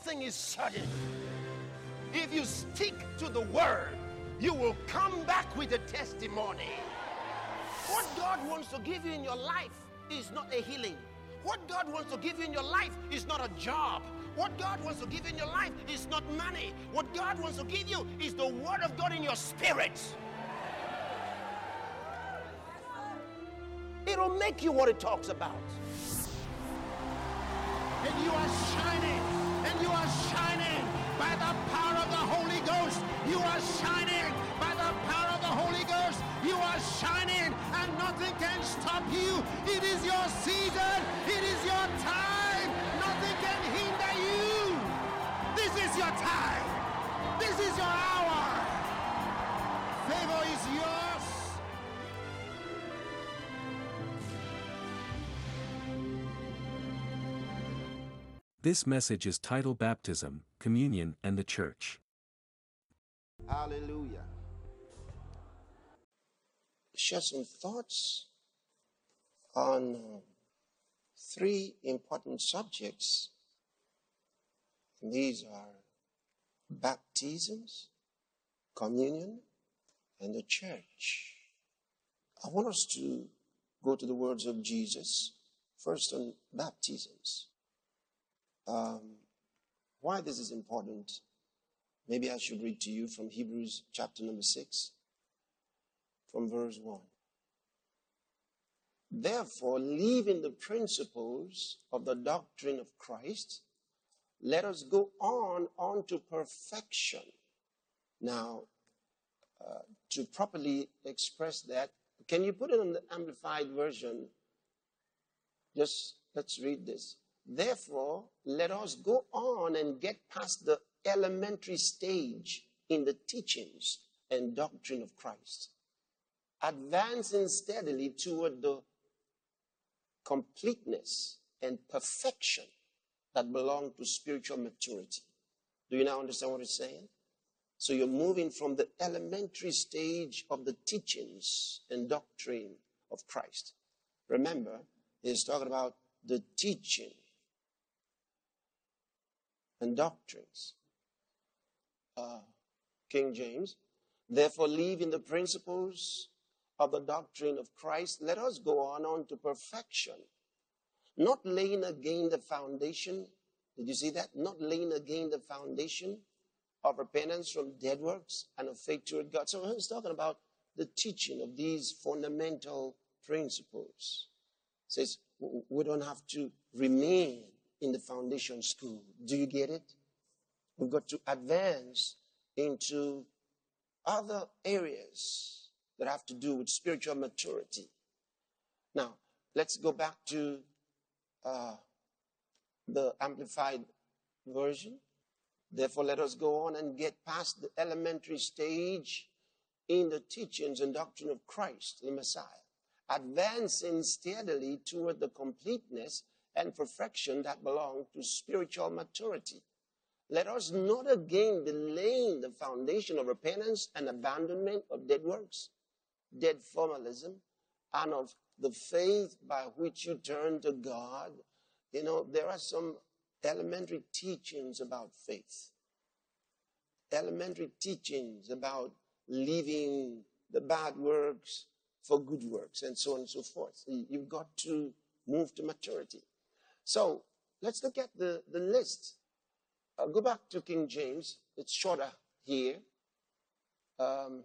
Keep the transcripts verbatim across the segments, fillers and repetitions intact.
thing is certain. If you stick to the word, you will come back with a testimony. What God wants to give you in your life is not a healing. What God wants to give you in your life is not a job. What God wants to give you in your life is not money. What God wants to give you is the word of God in your spirit. It'll make you what it talks about. And you are shining, and you are shining by the power of the Holy Ghost. You are shining by the power of the Holy Ghost. You are shining, and nothing can stop you. It is your season. It is your time. Nothing can hinder you. This is your time. This is your hour. Favor is yours. This message is titled Baptism, Communion, and the Church. Hallelujah. Share some thoughts on uh, three important subjects. And these are baptisms, communion, and the church. I want us to go to the words of Jesus, first on baptisms. Um, why this is important, maybe I should read to you from Hebrews chapter number six, from verse one. Therefore, leaving the principles of the doctrine of Christ, let us go on unto perfection. Now, uh, to properly express that, can you put it on the Amplified Version? Just let's read this. Therefore, let us go on and get past the elementary stage in the teachings and doctrine of Christ, advancing steadily toward the completeness and perfection that belong to spiritual maturity. Do you now understand what it's saying? So you're moving from the elementary stage of the teachings and doctrine of Christ. Remember, he's talking about the teaching and doctrines. Uh, King James, therefore leaving the principles of the doctrine of Christ, let us go on, on to perfection, not laying again the foundation. Did you see that? Not laying again the foundation of repentance from dead works and of faith toward God. So he's talking about the teaching of these fundamental principles. It says we don't have to remain in the foundation school. Do you get it? We've got to advance into other areas that have to do with spiritual maturity. Now, let's go back to uh, the Amplified Version. Therefore, let us go on and get past the elementary stage in the teachings and doctrine of Christ, the Messiah, advancing steadily toward the completeness and perfection that belong to spiritual maturity. Let us not again be laying the foundation of repentance and abandonment of dead works, dead formalism, and of the faith by which you turn to God. You know, there are some elementary teachings about faith, elementary teachings about leaving the bad works for good works, and so on and so forth. You've got to move to maturity. So let's look at the, the list. I'll go back to King James. It's shorter here. Um,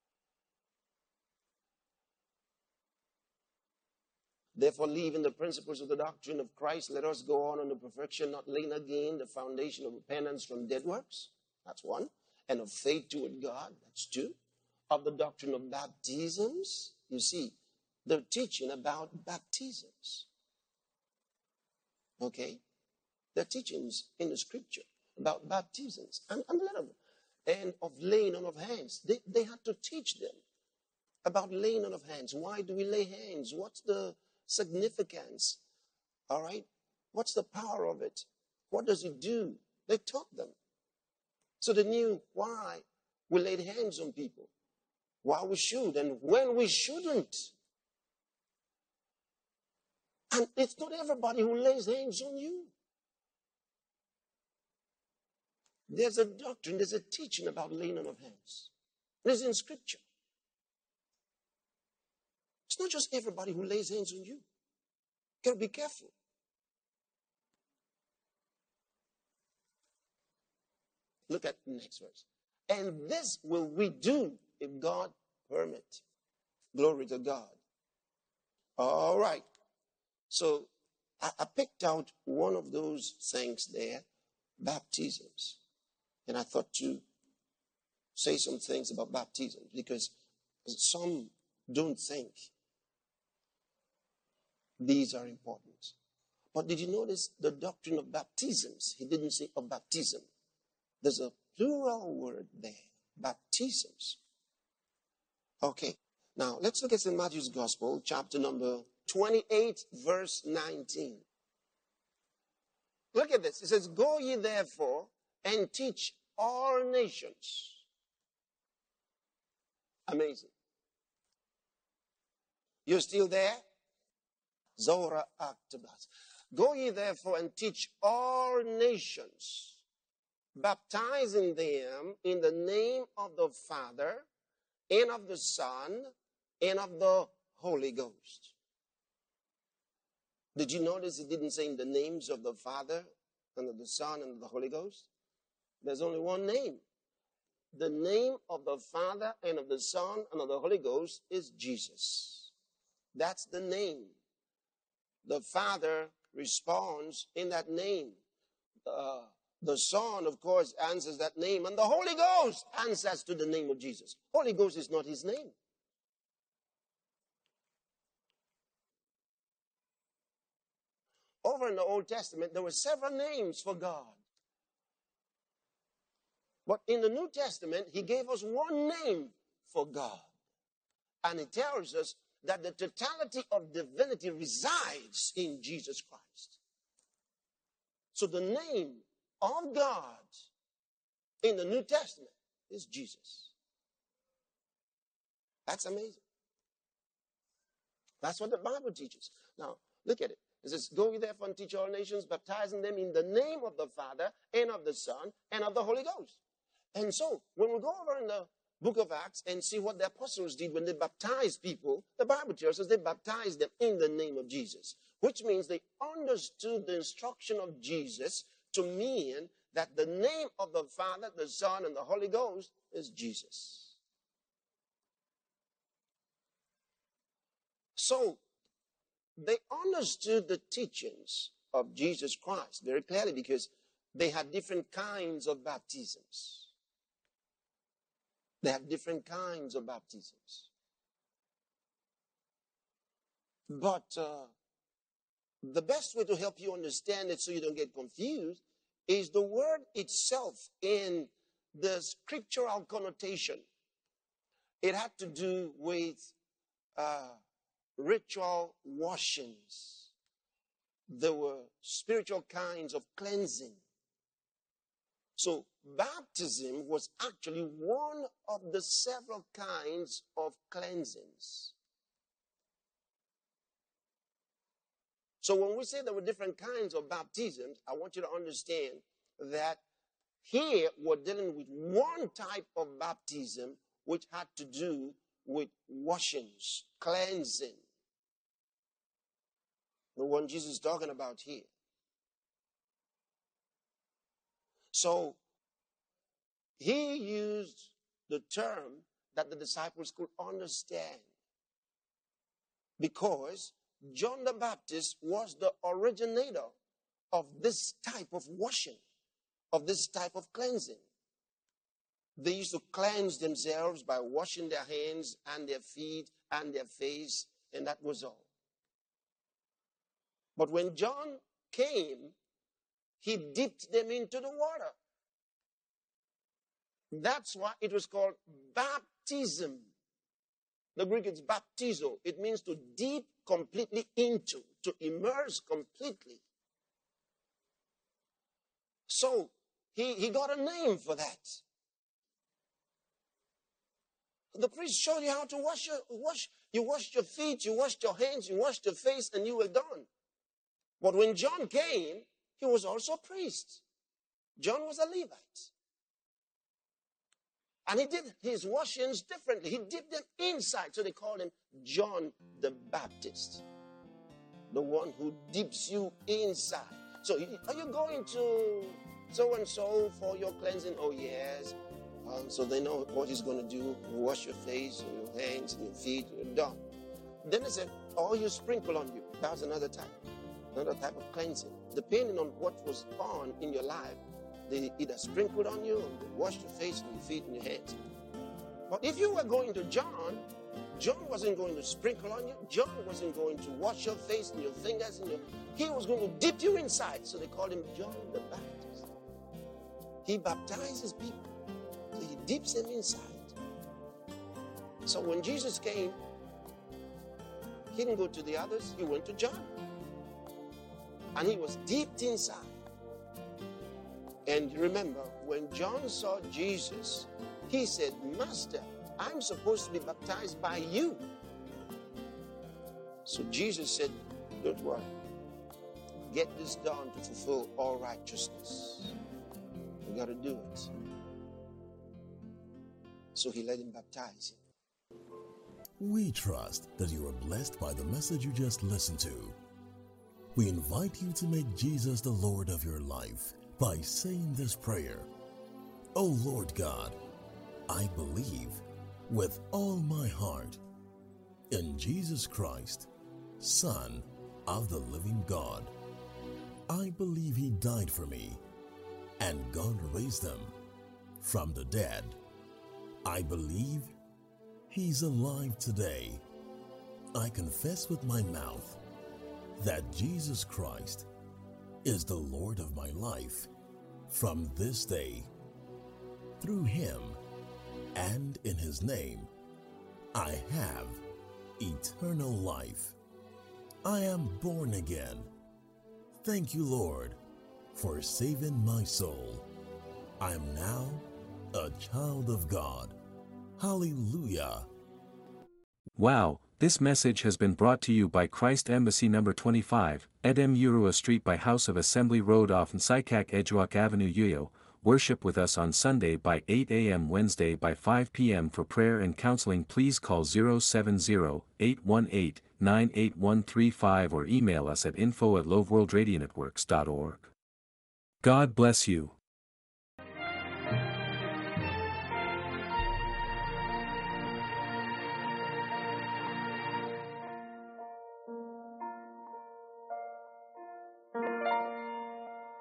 Therefore, leaving the principles of the doctrine of Christ, let us go on unto perfection, not laying again the foundation of repentance from dead works. That's one. And of faith toward God. That's two. Of the doctrine of baptisms. You see, they're teaching about baptisms. Okay? They're teachings in the scripture about baptisms. And, and, a lot of, and of laying on of hands. They, they had to teach them about laying on of hands. Why do we lay hands? What's the significance? All right? What's the power of it? What does it do? They taught them. So they knew why we laid hands on people, why we should, and when we shouldn't. And it's not everybody who lays hands on you. There's a doctrine, there's a teaching about laying on of hands. It's in Scripture. It's not just everybody who lays hands on you. You got to be careful. Look at the next verse. And this will we do if God permit. Glory to God. All right. So I, I picked out one of those things there, baptisms. And I thought to say some things about baptism because some don't think these are important. But did you notice the doctrine of baptisms? He didn't say of baptism. There's a plural word there, baptisms. Okay, now let's look at Saint Matthew's Gospel, chapter number twenty-eight, verse nineteen. Look at this. It says, go ye therefore and teach all nations. Amazing. You're still there? Zora Actabas. Go ye therefore and teach all nations, baptizing them in the name of the Father, and of the Son, and of the Holy Ghost. Did you notice it didn't say in the names of the Father, and of the Son, and of the Holy Ghost? There's only one name. The name of the Father, and of the Son, and of the Holy Ghost is Jesus. That's the name. The Father responds in that name. Uh, the Son, of course, answers that name. And the Holy Ghost answers to the name of Jesus. Holy Ghost is not his name. Over in the Old Testament, there were several names for God. But in the New Testament, he gave us one name for God. And it tells us that the totality of divinity resides in Jesus Christ. So the name of God in the New Testament is Jesus. That's amazing. That's what the Bible teaches. Now, look at it. It says, go ye therefore and teach all nations, baptizing them in the name of the Father, and of the Son, and of the Holy Ghost. And so, when we go over in the book of Acts and see what the apostles did when they baptized people, the Bible tells us they baptized them in the name of Jesus, which means they understood the instruction of Jesus to mean that the name of the Father, the Son, and the Holy Ghost is Jesus. So, they understood the teachings of Jesus Christ very clearly because they had different kinds of baptisms. They have different kinds of baptisms. But uh, the best way to help you understand it so you don't get confused is the word itself in the scriptural connotation. It had to do with uh, ritual washings. There were spiritual kinds of cleansing. So baptism was actually one of the several kinds of cleansings. So when we say there were different kinds of baptisms, I want you to understand that here we're dealing with one type of baptism which had to do with washings, cleansing. The one Jesus is talking about here. So, he used the term that the disciples could understand because John the Baptist was the originator of this type of washing, of this type of cleansing. They used to cleanse themselves by washing their hands and their feet and their face, and that was all. But when John came, he dipped them into the water. That's why it was called baptism. The Greek is baptizo. It means to dip completely into, to immerse completely. So he, he got a name for that. The priest showed you how to wash your wash. You washed your feet, you washed your hands, you washed your face, and you were done. But when John came, he was also a priest. John was a Levite. And he did his washings differently. He dipped them inside. So they called him John the Baptist. The one who dips you inside. So are you going to so-and-so for your cleansing? Oh, yes. Um, so they know what he's going to do. You wash your face, and your hands, and your feet, and you're done. Then they said, oh, you sprinkle on you. That was another type. Another type of cleansing. Depending on what was on in your life, they either sprinkled on you, or they washed your face, and your feet, and your hands. But if you were going to John, John wasn't going to sprinkle on you. John wasn't going to wash your face and your fingers. And your, he was going to dip you inside. So they called him John the Baptist. He baptizes people. So he dips them inside. So when Jesus came, he didn't go to the others. He went to John. And he was dipped inside. And remember, when John saw Jesus, he said, Master, I'm supposed to be baptized by you. So Jesus said, don't worry. Get this done to fulfill all righteousness. You got to do it. So he let him baptize him. We trust that you are blessed by the message you just listened to. We invite you to make Jesus the Lord of your life by saying this prayer. Oh Lord God, I believe with all my heart in Jesus Christ, Son of the living God. I believe he died for me and God raised him from the dead. I believe he's alive today. I confess with my mouth that Jesus Christ is the Lord of my life from this day. Through him and in his name, I have eternal life. I am born again. Thank you, Lord, for saving my soul. I am now a child of God. Hallelujah. Wow, this message has been brought to you by Christ Embassy number twenty-five, Edem Urua Street by House of Assembly Road off Nsaikak Edgewack Avenue Uyo. Worship with us on Sunday by eight a m Wednesday by five p m For prayer and counseling please call zero seven zero, eight one eight, nine eight one three five or email us at info at loveworldradionetworks dot org. God bless you.